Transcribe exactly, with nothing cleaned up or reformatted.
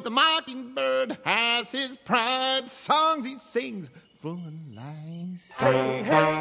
the mockingbird has his pride, songs he sings full of lies. Hey, hey,